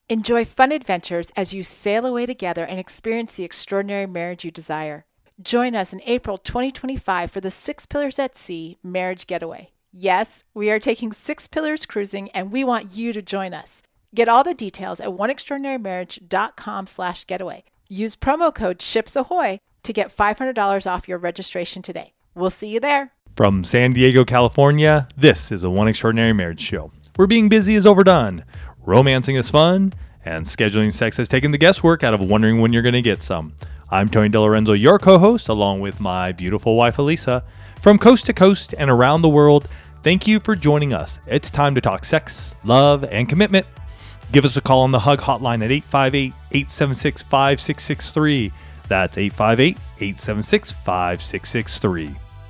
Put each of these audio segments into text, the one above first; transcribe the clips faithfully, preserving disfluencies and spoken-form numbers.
Enjoy fun adventures as you sail away together and experience the extraordinary marriage you desire. Join us in April twenty twenty-five for the Six Pillars at Sea Marriage Getaway. Yes, we are taking Six Pillars cruising, and we want you to join us. Get all the details at oneextraordinarymarriage.com slash getaway. Use promo code SHIPSAHOY to get five hundred dollars off your registration today. We'll see you there. From San Diego, California, this is a One Extraordinary Marriage show, where being busy is overdone, romancing is fun, and scheduling sex has taken the guesswork out of wondering when you're going to get some. I'm Tony DeLorenzo, your co-host, along with my beautiful wife, Elisa. From coast to coast and around the world, thank you for joining us. It's time to talk sex, love, and commitment. Give us a call on the Hug hotline at eight five eight, eight seven six, five six six three. That's eight five eight, eight seven six, five six six three.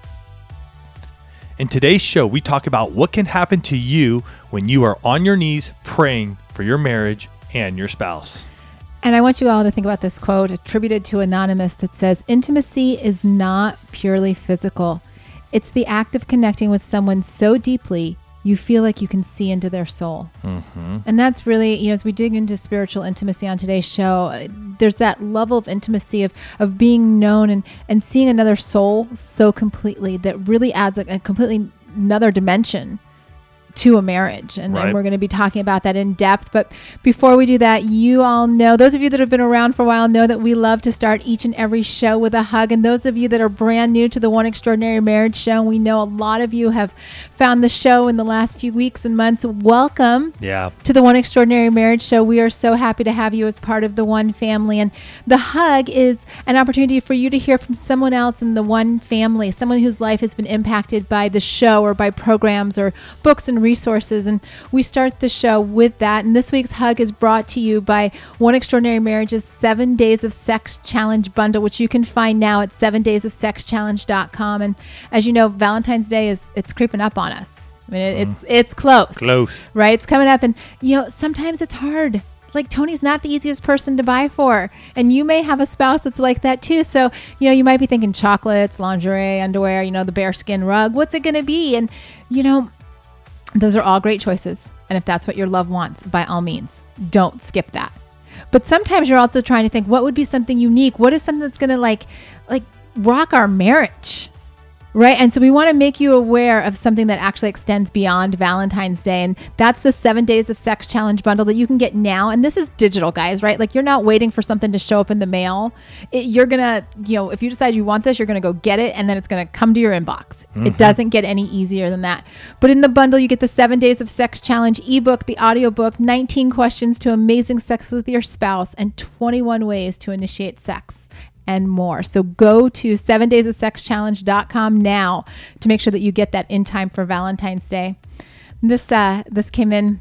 In today's show, we talk about what can happen to you when you are on your knees praying for your marriage and your spouse. And I want you all to think about this quote attributed to Anonymous that says, "Intimacy is not purely physical. It's the act of connecting with someone so deeply you feel like you can see into their soul." Mm-hmm. And that's really, you know, as we dig into spiritual intimacy on today's show, there's that level of intimacy of, of being known and, and seeing another soul so completely that really adds a, a completely another dimension to a marriage. And, right. and we're going to be talking about that in depth. But before we do that, you all know, those of you that have been around for a while know that we love to start each and every show with a hug. And those of you that are brand new to the One Extraordinary Marriage show, we know a lot of you have found the show in the last few weeks and months. Welcome yeah. to the One Extraordinary Marriage show. We are so happy to have you as part of the One family. And the hug is an opportunity for you to hear from someone else in the One family, someone whose life has been impacted by the show or by programs or books and resources. And we start the show with that. And this week's hug is brought to you by One Extraordinary Marriage's seven days of sex challenge bundle, which you can find now at seven days of sex challenge dot com. And as you know, Valentine's Day is it's creeping up on us. I mean, it, mm. it's it's close. Close. Right? It's coming up. And, you know, sometimes it's hard. Like, Tony's not the easiest person to buy for. And you may have a spouse that's like that too. So, you know, you might be thinking chocolates, lingerie, underwear, you know, the bearskin rug. What's it going to be? And, you know, those are all great choices. And if that's what your love wants, by all means, don't skip that. But sometimes you're also trying to think, what would be something unique? What is something that's going to like, like rock our marriage? Right. And so we want to make you aware of something that actually extends beyond Valentine's Day. And that's the seven days of sex challenge bundle that you can get now. And this is digital, guys, right? Like, you're not waiting for something to show up in the mail. It, you're going to, you know, if you decide you want this, you're going to go get it. And then it's going to come to your inbox. Mm-hmm. It doesn't get any easier than that. But in the bundle, you get the seven days of sex challenge ebook, the audiobook, nineteen questions to amazing sex with your spouse, and twenty-one ways to initiate sex, and more. So go to seven days of sex challenge dot com now to make sure that you get that in time for Valentine's Day. This uh, this came in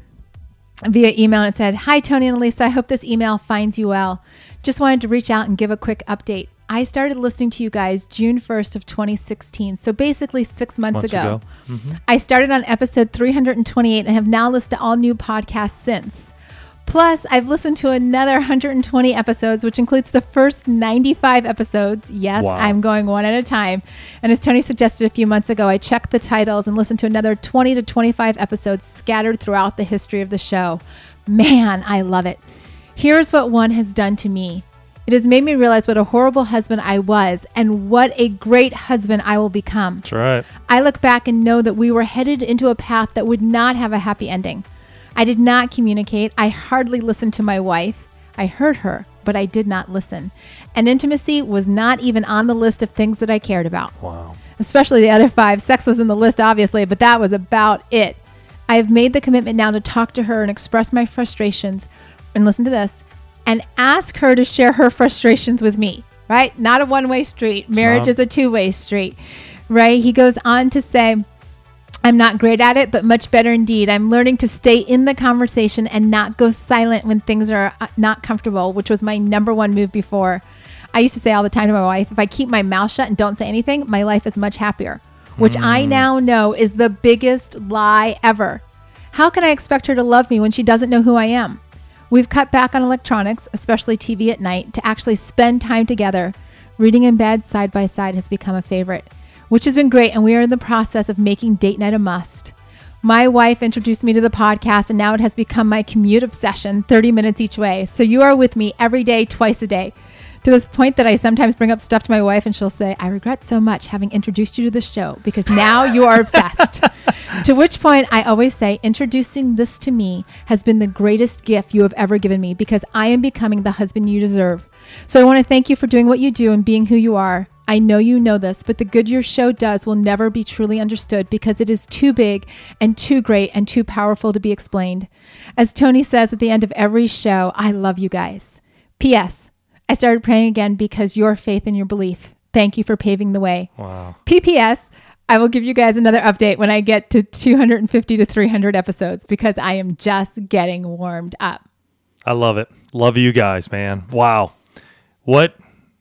via email and it said, "Hi, Tony and Elisa. I hope this email finds you well. Just wanted to reach out and give a quick update. I started listening to you guys June first of twenty sixteen. So basically six months, months ago. ago. Mm-hmm. I started on episode three hundred twenty-eight and have now listened to all new podcasts since. Plus, I've listened to another one hundred twenty episodes, which includes the first ninety-five episodes. Yes, wow. I'm going one at a time. And as Tony suggested a few months ago, I checked the titles and listened to another twenty to twenty-five episodes scattered throughout the history of the show. Man, I love it. Here's what one has done to me. It has made me realize what a horrible husband I was and what a great husband I will become. That's right. I look back and know that we were headed into a path that would not have a happy ending. I did not communicate. I hardly listened to my wife. I heard her, but I did not listen. And intimacy was not even on the list of things that I cared about. Wow. Especially the other five. Sex was in the list, obviously, but that was about it. I have made the commitment now to talk to her and express my frustrations. And listen to this. And ask her to share her frustrations with me, right? Not a one-way street. Marriage is a two-way street, right? He goes on to say, I'm not great at it, but much better indeed. I'm learning to stay in the conversation and not go silent when things are not comfortable, which was my number one move before. I used to say all the time to my wife, if I keep my mouth shut and don't say anything, my life is much happier, which mm. I now know is the biggest lie ever. How can I expect her to love me when she doesn't know who I am? We've cut back on electronics, especially T V at night, to actually spend time together. Reading in bed side by side has become a favorite, which has been great, and we are in the process of making date night a must. My wife introduced me to the podcast, and now it has become my commute obsession, thirty minutes each way. So you are with me every day, twice a day. To this point that I sometimes bring up stuff to my wife and she'll say, I regret so much having introduced you to this show because now you are obsessed. To which point I always say, introducing this to me has been the greatest gift you have ever given me because I am becoming the husband you deserve. So I want to thank you for doing what you do and being who you are. I know you know this, but the good your show does will never be truly understood because it is too big and too great and too powerful to be explained. As Tony says at the end of every show, I love you guys. P S. I started praying again because your faith and your belief. Thank you for paving the way. Wow. P P S. I will give you guys another update when I get to two hundred fifty to three hundred episodes because I am just getting warmed up. I love it. Love you guys, man. Wow. What?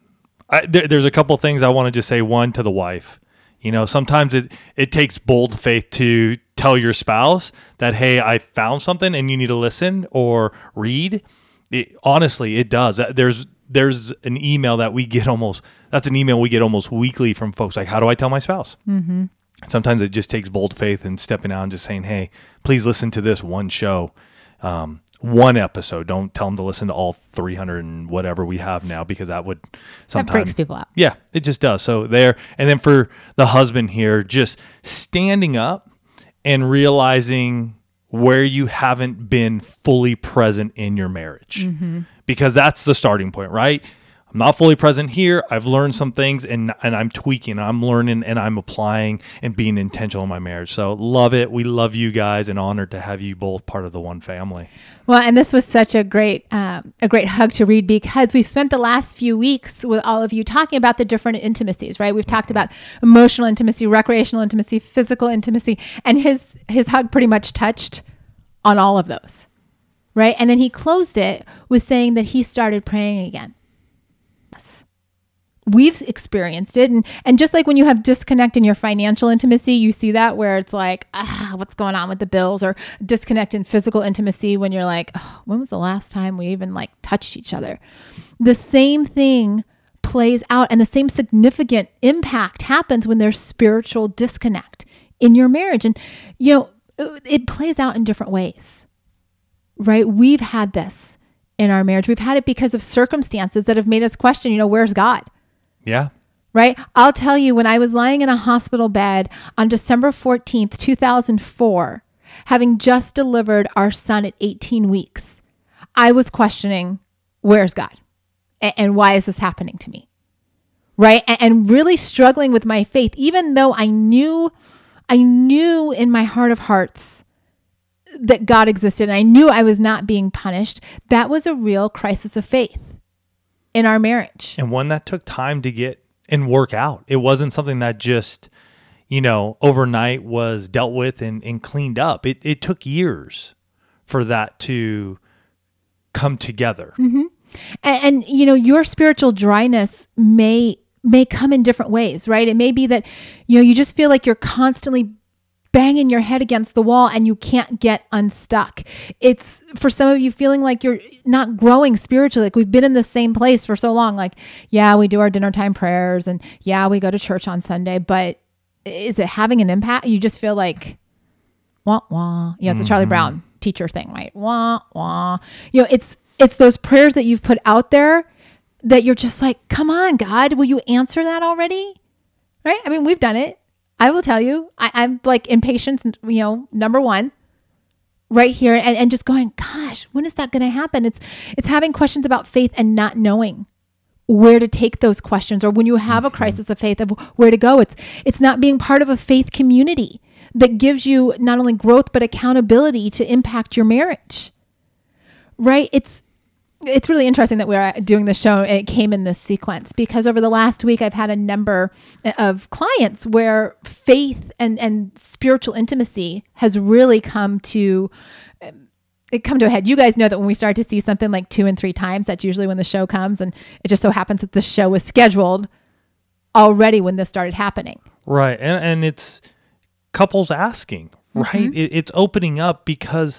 I, there, there's a couple things I want to just say. One, to the wife. You know, sometimes it, it takes bold faith to tell your spouse that, hey, I found something and you need to listen or read. It, honestly, it does. There's there's an email that we get almost, that's an email we get almost weekly from folks like, how do I tell my spouse? Mm-hmm. Sometimes it just takes bold faith and stepping out and just saying, hey, please listen to this one show, um, one episode. Don't tell them to listen to all three hundred and whatever we have now because that would sometimes. That freaks people out. Yeah, it just does. So there, and then for the husband here, just standing up and realizing where you haven't been fully present in your marriage. Mm-hmm. Because that's the starting point, right? I'm not fully present here. I've learned some things and and I'm tweaking, I'm learning and I'm applying and being intentional in my marriage. So love it. We love you guys and honored to have you both part of the one family. Well, and this was such a great um, a great hug to read because we've spent the last few weeks with all of you talking about the different intimacies, right? We've talked about emotional intimacy, recreational intimacy, physical intimacy, and his his hug pretty much touched on all of those. Right. And then he closed it with saying that he started praying again. Yes. We've experienced it. And, and just like when you have disconnect in your financial intimacy, you see that where it's like, ah, what's going on with the bills, or disconnect in physical intimacy when you're like, oh, when was the last time we even like touched each other? The same thing plays out and the same significant impact happens when there's spiritual disconnect in your marriage. And, you know, it plays out in different ways. Right? We've had this in our marriage. We've had it because of circumstances that have made us question, you know, where's God? Yeah. Right? I'll tell you, when I was lying in a hospital bed on December fourteenth, two thousand four, having just delivered our son at eighteen weeks, I was questioning, where's God? A- and why is this happening to me? Right? A- and really struggling with my faith, even though I knew, I knew in my heart of hearts that God existed, and I knew I was not being punished. That was a real crisis of faith in our marriage. And one that took time to get and work out. It wasn't something that just, you know, overnight was dealt with and, and cleaned up. It it took years for that to come together. Mm-hmm. And, and, you know, your spiritual dryness may may come in different ways, right? It may be that, you know, you just feel like you're constantly banging your head against the wall and you can't get unstuck. It's for some of you feeling like you're not growing spiritually. Like we've been in the same place for so long. Like, yeah, we do our dinner time prayers and yeah, we go to church on Sunday, but is it having an impact? You just feel like, wah, wah. You know, it's a Charlie mm-hmm. Brown teacher thing, right? Wah, wah. You know, it's, it's those prayers that you've put out there that you're just like, come on, God, will you answer that already? Right? I mean, we've done it. I will tell you, I, I'm like impatience, you know, number one, right here, and, and just going, gosh, when is that going to happen? It's it's having questions about faith and not knowing where to take those questions, or when you have a crisis of faith, of where to go. It's it's not being part of a faith community that gives you not only growth but accountability to impact your marriage, right? It's It's really interesting that we're doing this show and it came in this sequence because over the last week, I've had a number of clients where faith and, and spiritual intimacy has really come to it come to a head. You guys know that when we start to see something like two and three times, that's usually when the show comes. And it just so happens that the show was scheduled already when this started happening. Right. And, and it's couples asking, right? Mm-hmm. It, it's opening up because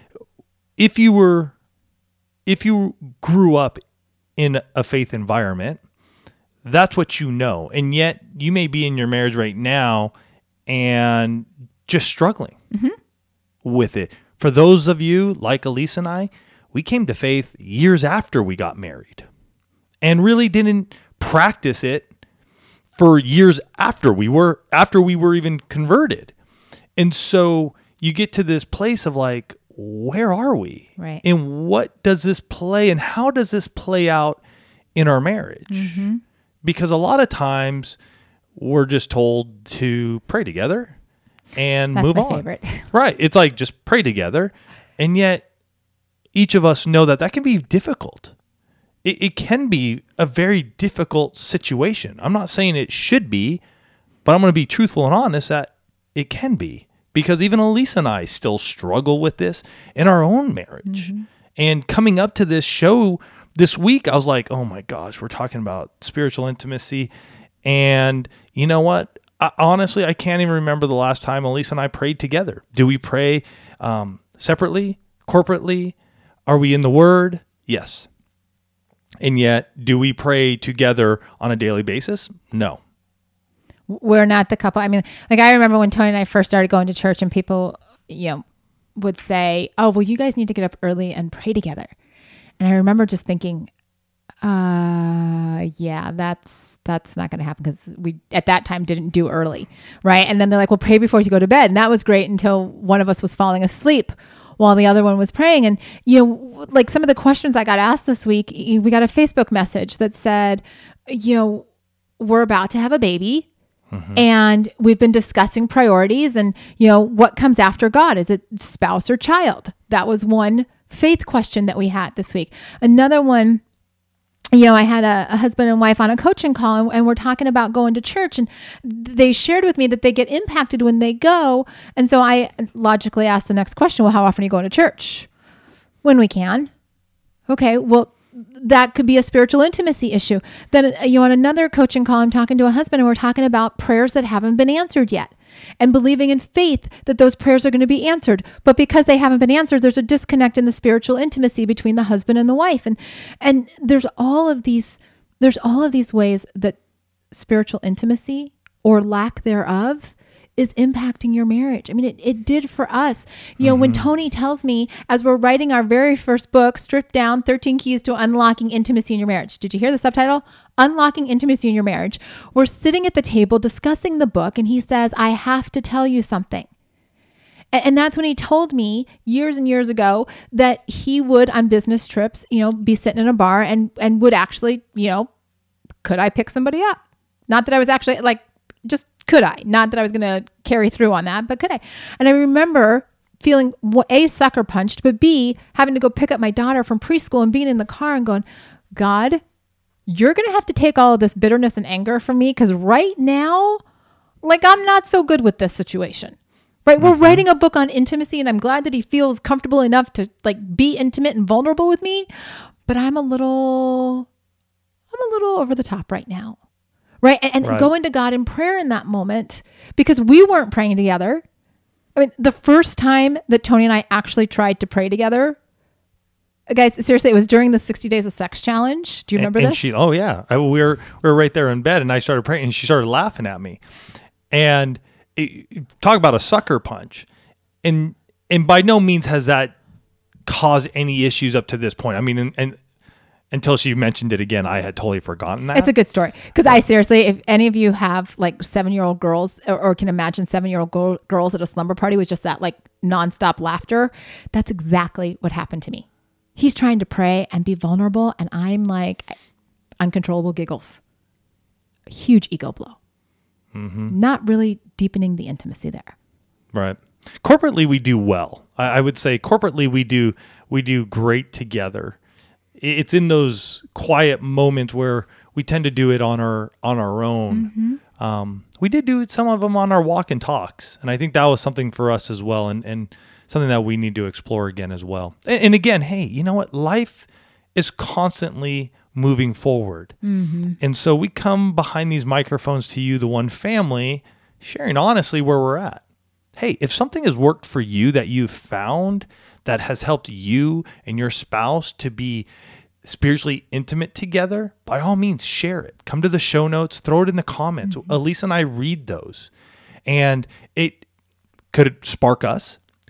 if you were If you grew up in a faith environment, that's what you know. And yet you may be in your marriage right now and just struggling. Mm-hmm. with it. For those of you like Elise and I, we came to faith years after we got married and really didn't practice it for years after we were after we were even converted. And so you get to this place of like, where are we? Right. And what does this play and how does this play out in our marriage? Mm-hmm. Because a lot of times we're just told to pray together and That's move my on. favorite. Right. It's like just pray together. And yet each of us know that that can be difficult. It, it can be a very difficult situation. I'm not saying it should be, but I'm going to be truthful and honest that it can be. Because even Elise and I still struggle with this in our own marriage. Mm-hmm. And coming up to this show this week, I was like, oh my gosh, we're talking about spiritual intimacy. And you know what? I, honestly, I can't even remember the last time Elise and I prayed together. Do we pray um, separately, corporately? Are we in the Word? Yes. And yet, do we pray together on a daily basis? No. We're not the couple. I mean, like I remember when Tony and I first started going to church and people, you know, would say, oh, well, you guys need to get up early and pray together. And I remember just thinking, uh, yeah, that's, that's not going to happen because we at that time didn't do early. Right. And then they're like, well, pray before you go to bed. And that was great until one of us was falling asleep while the other one was praying. And, you know, like some of the questions I got asked this week, we got a Facebook message that said, you know, we're about to have a baby. Mm-hmm. And we've been discussing priorities and, you know, what comes after God? Is it spouse or child? That was one faith question that we had this week. Another one, you know, I had a, a husband and wife on a coaching call and, and we're talking about going to church and they shared with me that they get impacted when they go. And so I logically asked the next question, well, how often are you going to church? When we can. Okay, well, that could be a spiritual intimacy issue. Then, you know, on another coaching call, I'm talking to a husband and we're talking about prayers that haven't been answered yet and believing in faith that those prayers are going to be answered. But because they haven't been answered, there's a disconnect in the spiritual intimacy between the husband and the wife. And, and there's all of these, there's all of these ways that spiritual intimacy or lack thereof is impacting your marriage. I mean, it, it did for us. You know, mm-hmm. when Tony tells me, as we're writing our very first book, Stripped Down, thirteen Keys to Unlocking Intimacy in Your Marriage. Did you hear the subtitle? Unlocking Intimacy in Your Marriage. We're sitting at the table discussing the book and he says, I have to tell you something. And, and that's when he told me years and years ago that he would on business trips, you know, be sitting in a bar and, and would actually, you know, could I pick somebody up? Not that I was actually like, just could I? Not that I was going to carry through on that, but could I? And I remember feeling A, sucker punched, but B, having to go pick up my daughter from preschool and being in the car and going, God, you're going to have to take all of this bitterness and anger from me because right now, like I'm not so good with this situation. Right? Mm-hmm. We're writing a book on intimacy and I'm glad that he feels comfortable enough to like be intimate and vulnerable with me, but I'm a little, I'm a little over the top right now. Right. And, and right. going to God in prayer in that moment, because we weren't praying together. I mean, the first time that Tony and I actually tried to pray together, guys, seriously, it was during the sixty days of sex challenge. Do you remember and, and this? She, oh, yeah. I, we, were, we were right there in bed and I started praying and she started laughing at me. And it, talk about a sucker punch. And, and by no means has that caused any issues up to this point. I mean, and, and until she mentioned it again, I had totally forgotten that. It's a good story. Because I seriously, if any of you have like seven-year-old girls or, or can imagine seven-year-old go- girls at a slumber party with just that like nonstop laughter, that's exactly what happened to me. He's trying to pray and be vulnerable, and I'm like uncontrollable giggles. A huge ego blow. Mm-hmm. Not really deepening the intimacy there. Right. Corporately, we do well. I, I would say corporately, we do we do great together. It's in those quiet moments where we tend to do it on our on our own. Mm-hmm. Um, we did do some of them on our walk and talks, and I think that was something for us as well, and, and something that we need to explore again as well. And, and again, hey, you know what? Life is constantly moving forward, mm-hmm. and so we come behind these microphones to you, the One Family, sharing honestly where we're at. Hey, if something has worked for you that you've found that has helped you and your spouse to be spiritually intimate together, by all means, share it. Come to the show notes, throw it in the comments. Mm-hmm. Elise and I read those. And it could it spark us,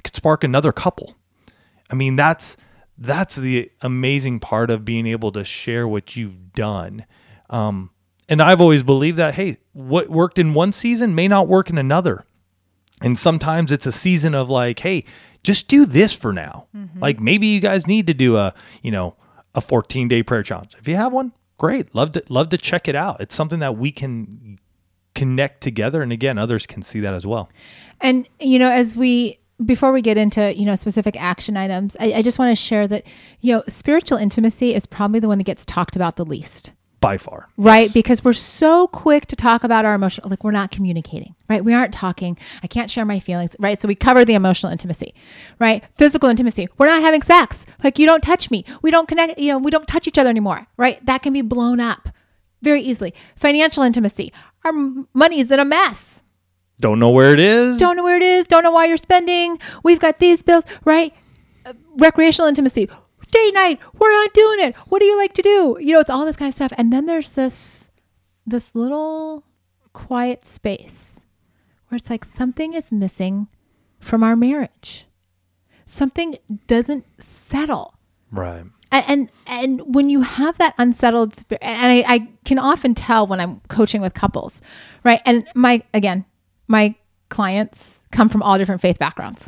could spark another couple. I mean, that's that's the amazing part of being able to share what you've done. Um, and I've always believed that, hey, what worked in one season may not work in another. And sometimes it's a season of like, hey, just do this for now. Mm-hmm. Like maybe you guys need to do a, you know, a fourteen day prayer challenge. If you have one, great. Love to love to check it out. It's something that we can connect together. And again, others can see that as well. And, you know, as we, before we get into, you know, specific action items, I, I just want to share that, you know, spiritual intimacy is probably the one that gets talked about the least. By far. Right? Yes. Because we're so quick to talk about our emotional, like we're not communicating, right? We aren't talking. I can't share my feelings, right? So we cover the emotional intimacy, right? Physical intimacy. We're not having sex. Like you don't touch me. We don't connect, you know, we don't touch each other anymore, right? That can be blown up very easily. Financial intimacy. Our money is in a mess. Don't know where it is. Don't know where it is. Don't know why you're spending. We've got these bills, right? Uh, recreational intimacy. Date night, we're not doing it. What do you like to do? You know, it's all this kind of stuff. And then there's this, this little quiet space where it's like something is missing from our marriage. Something doesn't settle. Right. And, and, and when you have that unsettled spirit, and I, I can often tell when I'm coaching with couples, right? And my, again, my clients come from all different faith backgrounds.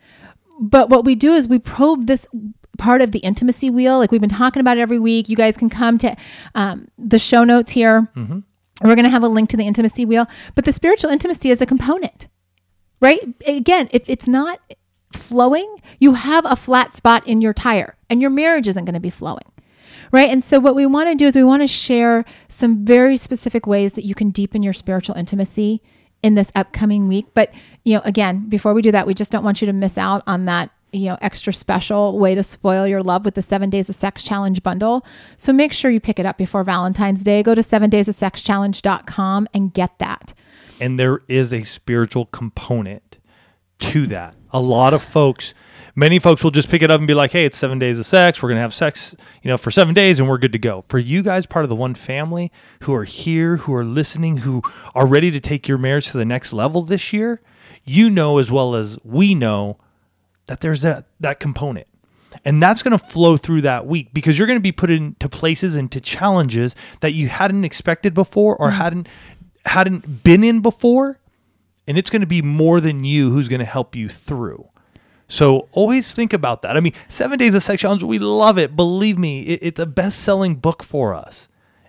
But what we do is we probe this part of the intimacy wheel. Like we've been talking about it every week. You guys can come to um, the show notes here. Mm-hmm. We're going to have a link to the intimacy wheel, but the spiritual intimacy is a component, right? Again, if it's not flowing, you have a flat spot in your tire and your marriage isn't going to be flowing, right? And so what we want to do is we want to share some very specific ways that you can deepen your spiritual intimacy in this upcoming week. But, you know, again, before we do that, we just don't want you to miss out on that, you know, extra special way to spoil your love with the seven days of sex challenge bundle. So make sure you pick it up before Valentine's Day. Go to seven days of sex challenge dot com and get that. And there is a spiritual component to that. A lot of folks, many folks will just pick it up and be like, hey, it's seven days of sex. We're going to have sex, you know, for seven days and we're good to go. For you guys, part of the one family who are here, who are listening, who are ready to take your marriage to the next level this year, you know, as well as we know, that there's that, that component. And that's going to flow through that week because you're going to be put into places, into challenges that you hadn't expected before or mm-hmm. hadn't hadn't been in before. And it's going to be more than you who's going to help you through. So always think about that. I mean, Seven Days of Sex Challenge, we love it. Believe me, it, it's a best-selling book for us.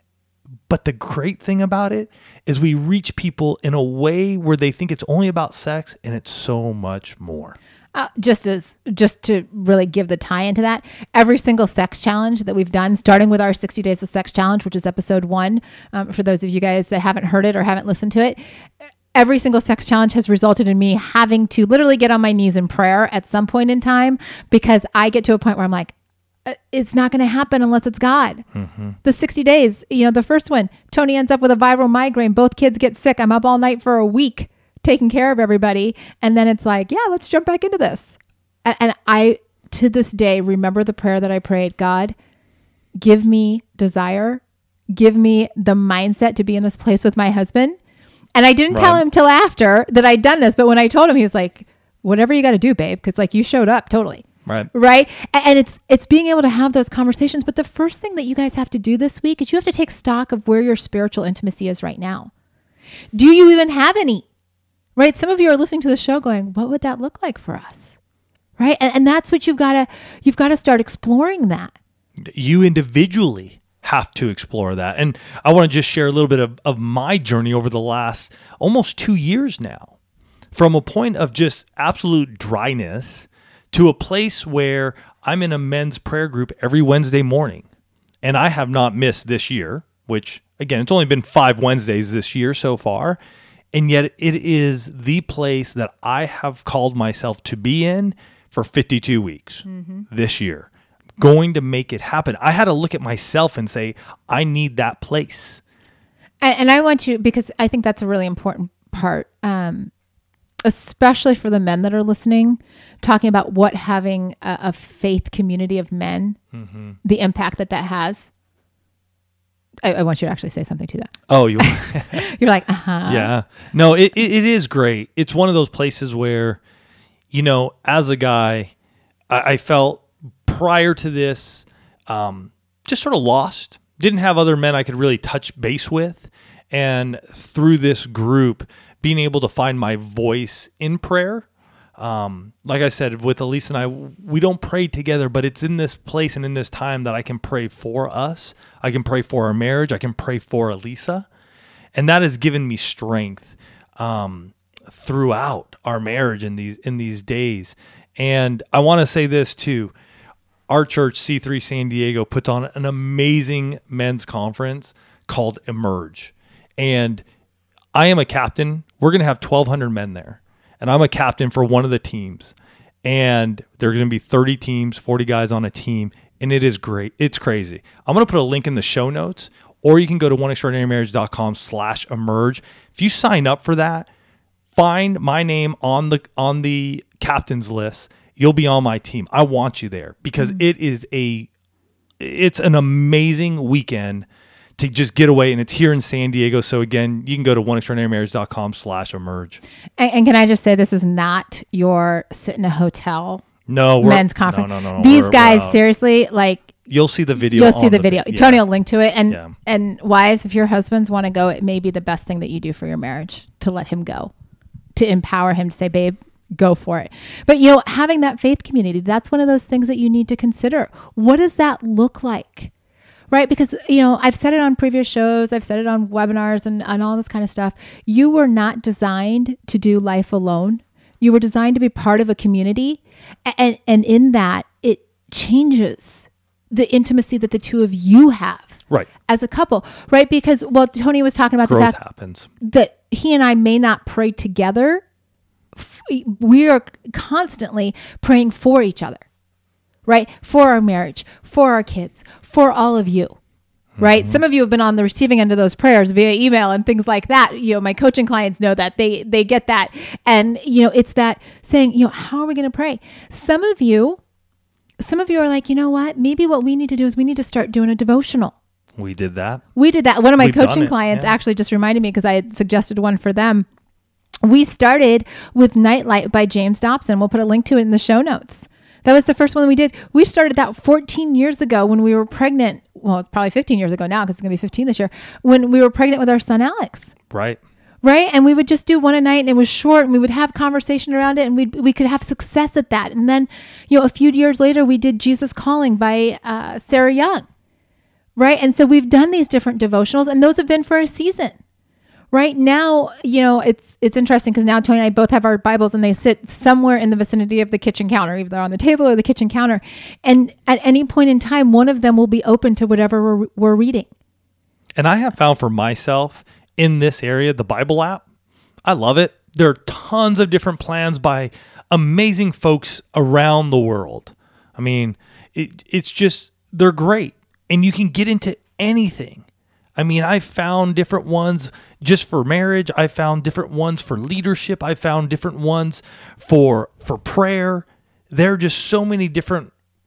But the great thing about it is we reach people in a way where they think it's only about sex, and it's so much more. Uh, just as just to really give the tie into that, every single sex challenge that we've done, starting with our sixty days of sex challenge, which is episode one, um, for those of you guys that haven't heard it or haven't listened to it, every single sex challenge has resulted in me having to literally get on my knees in prayer at some point in time because I get to a point where I'm like, it's not going to happen unless it's God. Mm-hmm. The sixty days, you know, the first one, Tony ends up with a viral migraine. Both kids get sick. I'm up all night for a week taking care of everybody. And then it's like, yeah, let's jump back into this. And, and I, to this day, remember the prayer that I prayed. God, give me desire. Give me the mindset to be in this place with my husband. And I didn't right. tell him till after that I'd done this. But when I told him, he was like, whatever you got to do, babe. Cause like you showed up totally. Right. Right. And it's, it's being able to have those conversations. But the first thing that you guys have to do this week is you have to take stock of where your spiritual intimacy is right now. Do you even have any? Right? Some of you are listening to the show going, what would that look like for us? Right? And, and that's what you've got to, you've got to start exploring that. You individually have to explore that. And I want to just share a little bit of, of my journey over the last almost two years now, from a point of just absolute dryness to a place where I'm in a men's prayer group every Wednesday morning. And I have not missed this year, which again, it's only been five Wednesdays this year so far. And yet it is the place that I have called myself to be in for fifty-two weeks mm-hmm. this year. Going to make it happen. I had to look at myself and say, I need that place. And, and I want you, because I think that's a really important part, um, especially for the men that are listening, talking about what having a, a faith community of men, mm-hmm. the impact that that has. I, I want you to actually say something to that. Oh, you You're like, uh-huh. Yeah. No, it, it it is great. It's one of those places where you know, as a guy, I, I felt prior to this, um, just sort of lost. Didn't have other men I could really touch base with. And through this group, being able to find my voice in prayer. Um, like I said, with Elise and I, we don't pray together, but it's in this place and in this time that I can pray for us. I can pray for our marriage. I can pray for Elisa. And that has given me strength um, throughout our marriage in these in these days. And I want to say this too. Our church, C three San Diego, puts on an amazing men's conference called Emerge. And I am a captain. We're going to have twelve hundred men there. And I'm a captain for one of the teams. And there are going to be thirty teams, forty guys on a team. And it is great. It's crazy. I'm going to put a link in the show notes, or you can go to one extraordinary marriage dot com slash emerge. If you sign up for that, find my name on the on the captain's list. You'll be on my team. I want you there because mm-hmm. it is a, it's an amazing weekend to just get away, and it's here in San Diego. So again, you can go to one extraordinary marriage dot com slash emerge. And, and can I just say, this is not your sit in a hotel no men's conference. No, no, no. These we're, guys, we're seriously, like you'll see the video. You'll see the, the video. video. Tony yeah. will link to it. And yeah. and wives, if your husbands want to go, it may be the best thing that you do for your marriage to let him go, to empower him to say, babe, go for it. But, you know, having that faith community, that's one of those things that you need to consider. What does that look like? Right? Because, you know, I've said it on previous shows, I've said it on webinars and, and all this kind of stuff. You were not designed to do life alone. You were designed to be part of a community. And, and in that, it changes the intimacy that the two of you have. Right. As a couple. Right? Because, well, Tony was talking about Growth the fact happens. that he and I may not pray together. We are constantly praying for each other, right? For our marriage, for our kids, for all of you, right? Mm-hmm. Some of you have been on the receiving end of those prayers via email and things like that. You know, my coaching clients know that they, they get that. And, you know, it's that saying, you know, how are we going to pray? Some of you, some of you are like, you know what? Maybe what we need to do is we need to start doing a devotional. We did that. We did that. One of my We've coaching clients yeah. actually just reminded me because I had suggested one for them. We started with Nightlight by James Dobson. We'll put a link to it in the show notes. That was the first one we did. We started that fourteen years ago when we were pregnant. Well, it's probably fifteen years ago now because it's going to be fifteen this year. When we were pregnant with our son, Alex. Right. Right. And we would just do one a night and it was short and we would have conversation around it and we we could have success at that. And then, you know, a few years later, we did Jesus Calling by uh, Sarah Young. Right. And so we've done these different devotionals and those have been for a season. Right now, you know, it's it's interesting because now Tony and I both have our Bibles and they sit somewhere in the vicinity of the kitchen counter, either on the table or the kitchen counter. And at any point in time, one of them will be open to whatever we're, we're reading. And I have found for myself in this area, the Bible app, I love it. There are tons of different plans by amazing folks around the world. I mean, it, it's just, they're great. And you can get into anything. I mean, I found different ones just for marriage. I found different ones for leadership. I found different ones for for prayer. There are just so many different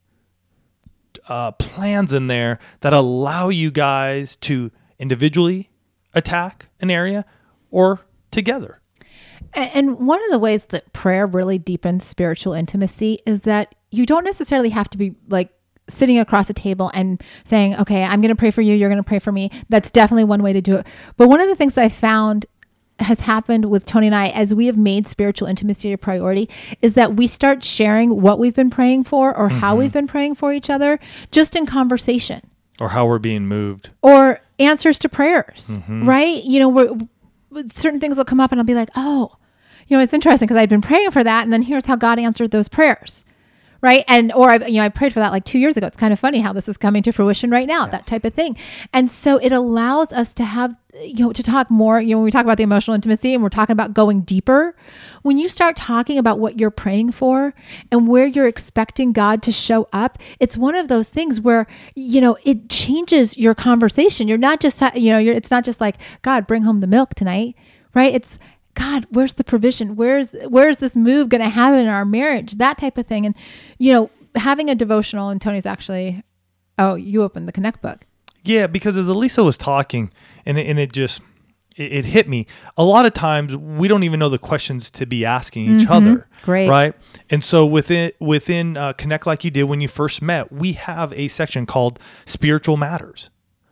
uh, plans in there that allow you guys to individually attack an area or together. And one of the ways that prayer really deepens spiritual intimacy is that you don't necessarily have to be like sitting across a table and saying, okay, I'm going to pray for you. You're going to pray for me. That's definitely one way to do it. But one of the things I found has happened with Tony and I as we have made spiritual intimacy a priority is that we start sharing what we've been praying for or mm-hmm. how we've been praying for each other just in conversation. Or how we're being moved. Or answers to prayers, mm-hmm. right? You know, we're, certain things will come up and I'll be like, oh, you know, it's interesting because I'd been praying for that. And then here's how God answered those prayers. Right. And, or I, you know, I prayed for that like two years ago. It's kind of funny how this is coming to fruition right now, yeah. that type of thing. And so it allows us to have, you know, to talk more, you know, when we talk about the emotional intimacy and we're talking about going deeper, when you start talking about what you're praying for and where you're expecting God to show up, it's one of those things where, you know, it changes your conversation. You're not just, you know, you're, it's not just like, God, bring home the milk tonight. Right. It's, God, where's the provision? Where's where's this move going to happen in our marriage? That type of thing. And, you know, having a devotional, and Tony's actually, oh, you opened the Connect book. Yeah, because as Elisa was talking, and it, and it just, it, it hit me. A lot of times we don't even know the questions to be asking each Mm-hmm. other. Great. Right. And so within, within uh, Connect Like You Did when you first met, we have a section called Spiritual Matters.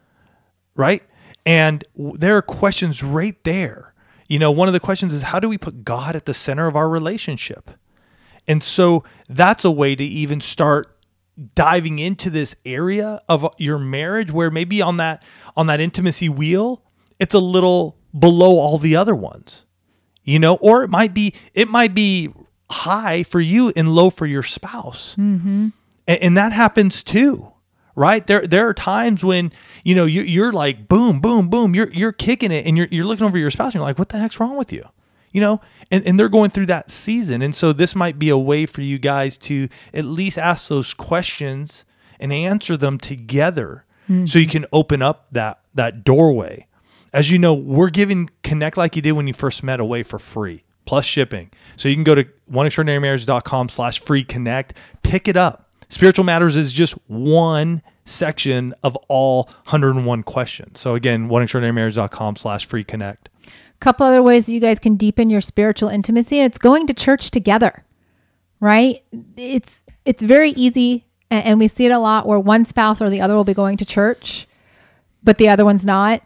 Right. And w- there are questions right there. You know, one of the questions is, how do we put God at the center of our relationship? And so that's a way to even start diving into this area of your marriage where maybe on that on that intimacy wheel, it's a little below all the other ones. You know, or it might be it might be high for you and low for your spouse. Mm-hmm. And, and that happens too. Right. There, there are times when, you know, you, you're like, boom, boom, boom, you're, you're kicking it and you're, you're looking over your spouse and you're like, what the heck's wrong with you? You know, and, and they're going through that season. And so this might be a way for you guys to at least ask those questions and answer them together. Mm-hmm. So you can open up that, that doorway. As you know, we're giving Connect Like You Did when you first met away for free, plus shipping. So you can go to one extraordinary marriage dot com slash free connect, pick it up. Spiritual Matters is just one section of all one hundred one questions. So again, one extraordinary marriage dot com slash free connect. A couple other ways that you guys can deepen your spiritual intimacy, and it's going to church together, right? It's it's very easy, and, and we see it a lot where one spouse or the other will be going to church, but the other one's not,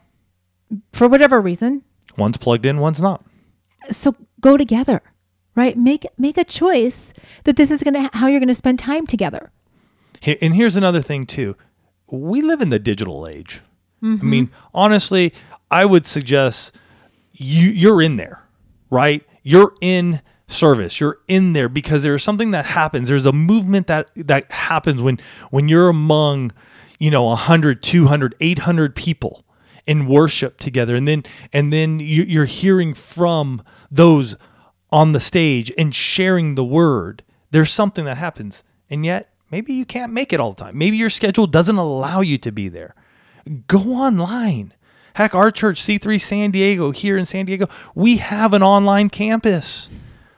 for whatever reason. One's plugged in, one's not. So go together, right? Make make a choice that this is gonna how you're gonna spend time together. And here's another thing too. We live in the digital age. Mm-hmm. I mean, honestly, I would suggest you, you're in there, right? You're in service. You're in there because there's something that happens. There's a movement that, that happens when, when you're among, you know, one hundred, two hundred, eight hundred people in worship together. And then, and then you, you're hearing from those on the stage and sharing the word. There's something that happens. And yet, maybe you can't make it all the time. Maybe your schedule doesn't allow you to be there. Go online. Heck, our church, C three San Diego, here in San Diego, we have an online campus.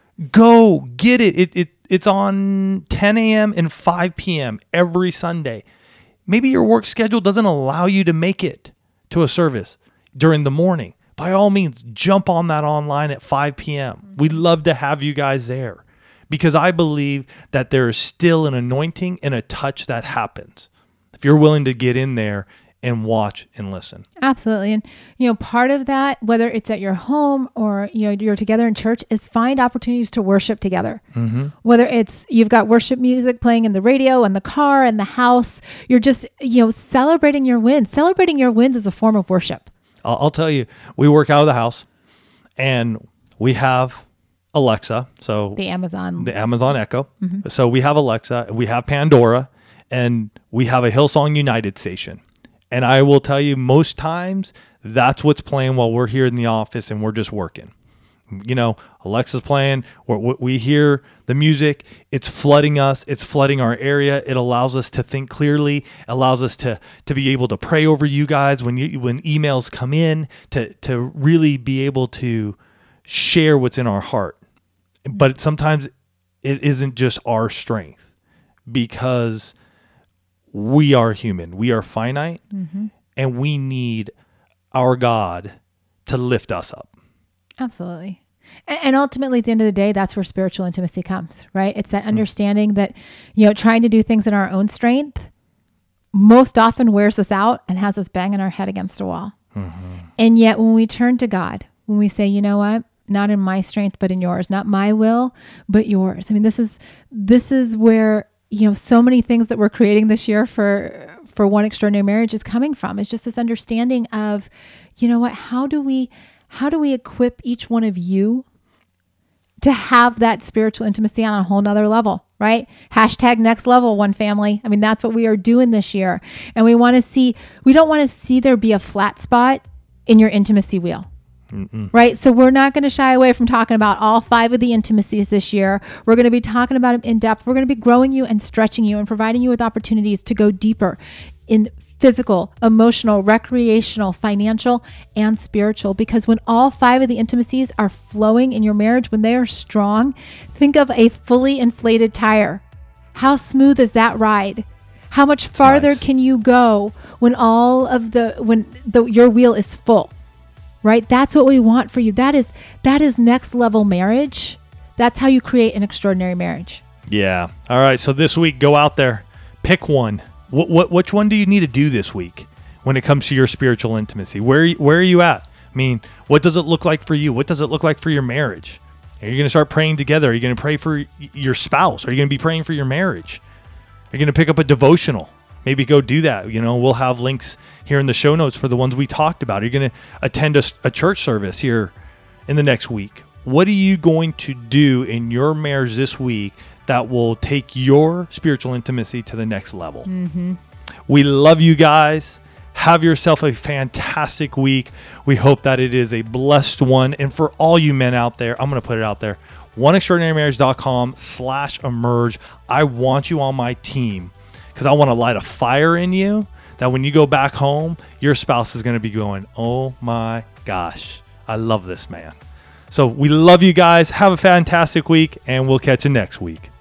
Go get it. It, it it's on ten a.m. and five p.m. every Sunday. Maybe your work schedule doesn't allow you to make it to a service during the morning. By all means, jump on that online at five p.m. We'd love to have you guys there. Because I believe that there is still an anointing and a touch that happens if you're willing to get in there and watch and listen. Absolutely. And, you know, part of that, whether it's at your home or, you know, you're together in church, is find opportunities to worship together. Mm-hmm. Whether it's you've got worship music playing in the radio, in the car, in the house, you're just, you know, celebrating your wins. Celebrating your wins is a form of worship. I'll, I'll tell you, we work out of the house and we have Alexa, so the Amazon, the Amazon Echo. Mm-hmm. So we have Alexa, we have Pandora, and we have a Hillsong United station. And I will tell you, most times that's what's playing while we're here in the office and we're just working. You know, Alexa's playing, we we hear the music, it's flooding us, it's flooding our area. It allows us to think clearly, allows us to to be able to pray over you guys when you when emails come in, to to really be able to share what's in our heart. But sometimes it isn't just our strength, because we are human. We are finite, mm-hmm. and we need our God to lift us up. Absolutely. And, and ultimately, at the end of the day, that's where spiritual intimacy comes, right? It's that understanding mm-hmm. that, you know, trying to do things in our own strength most often wears us out and has us banging our head against a wall. Mm-hmm. And yet when we turn to God, when we say, you know what? Not in my strength, but in yours. Not my will, but yours. I mean, this is this is where, you know, so many things that we're creating this year for for One Extraordinary Marriage is coming from. It's just this understanding of, you know what? How do we how do we equip each one of you to have that spiritual intimacy on a whole nother level, right? Hashtag next level, one family. I mean, that's what we are doing this year, and we want to see. We don't want to see there be a flat spot in your intimacy wheel. Mm-mm. Right. So we're not going to shy away from talking about all five of the intimacies this year. We're going to be talking about them in depth. We're going to be growing you and stretching you and providing you with opportunities to go deeper in physical, emotional, recreational, financial, and spiritual. Because when all five of the intimacies are flowing in your marriage, when they are strong, think of a fully inflated tire. How smooth is that ride? How much farther nice. Can you go when all of the, when the, your wheel is full? right? That's what we want for you. That is that is next level marriage. That's how you create an extraordinary marriage. Yeah. All right. So this week, go out there, pick one. What, what, which one do you need to do this week when it comes to your spiritual intimacy? Where, where are you at? I mean, what does it look like for you? What does it look like for your marriage? Are you going to start praying together? Are you going to pray for your spouse? Are you going to be praying for your marriage? Are you going to pick up a devotional? Maybe go do that. You know, we'll have links here in the show notes for the ones we talked about. Are you going to attend a, a church service here in the next week? What are you going to do in your marriage this week that will take your spiritual intimacy to the next level? Mm-hmm. We love you guys. Have yourself a fantastic week. We hope that it is a blessed one. And for all you men out there, I'm going to put it out there, one extraordinary marriage dot com slash emerge. I want you on my team because I want to light a fire in you that when you go back home, your spouse is going to be going, oh my gosh, I love this man. So we love you guys. Have a fantastic week, and we'll catch you next week.